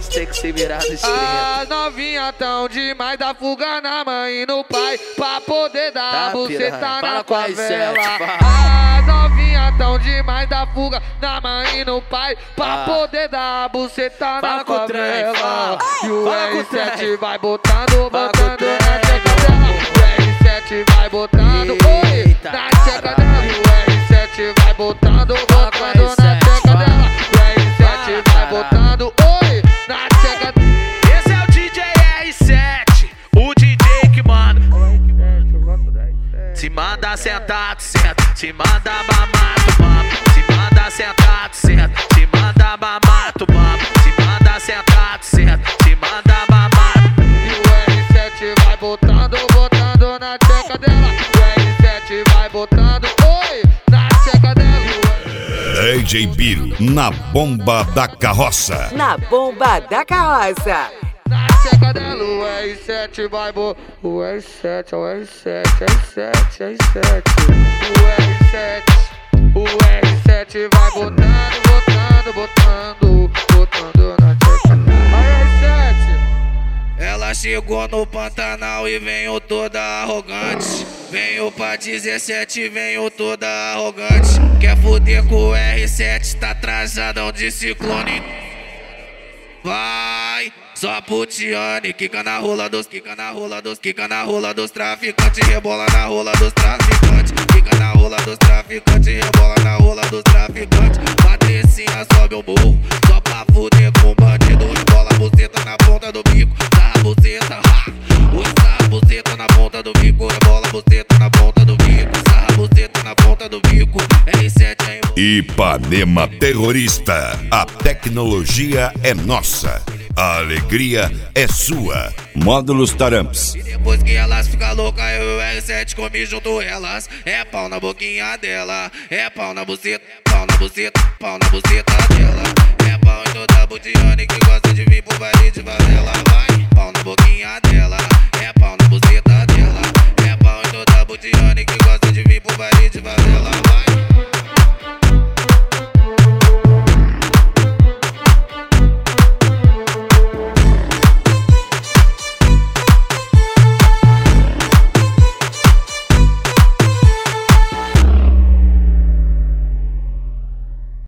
R7 tem que se virar nos 30. As novinha tão demais, dá fuga na mãe e no pai, pra poder dar buceta na favela. As novinha tão demais, dá fuga na mãe e no pai, pra poder dar buceta na favela. E o R7 vai botando na tcheca dela. O R7 vai botando, oi, na tcheca dela. E o R7 vai botando na tcheca dela. O R7 vai botando, oi, na tcheca dela. Esse é o DJ R7, o DJ que manda. Se manda sentado, senta. Se manda mamado, mama. Se manda sentado, senta. Se manda mamado, mama. Se manda sentado, senta. Se manda mamado. E o R7 vai botando na tcheca dela. O R7 vai botando, oi, na tcheca dela. DJ Biro, na bomba da carroça. Na bomba da carroça. Na tcheca dela, o R7 vai o R7, o R7, R7, R7. O R7 vai botando na tcheca dela. R7. Ela chegou no Pantanal e veio toda arrogante. Veio pra 17, veio toda arrogante. Quer fuder com o R7, tá trajadão de ciclone. Vai, só putiane, quica na rola dos, quica na rola dos, quica na rola dos traficantes, rebola na rola dos traficantes, quica na rola dos traficantes, rebola na rola dos traficantes. Patricinha sobe o morro, só pra fuder com bandido, rebola a buceta na ponta do bico, dá a buceta, usa a buceta na ponta do bico, rebola a buceta na ponta do bico, usa a buceta na ponta do bico, R7 é Ipanema Terrorista, a tecnologia é nossa, a alegria é sua. Módulos Taramps. E depois que elas ficam loucas, eu e o R7 comi junto elas. É pau na boquinha dela, é pau na buceta, pau na buceta, pau na buceta dela. É pau em toda butiane que gosta de vir pro baile de favela. Vai, pau na boquinha dela,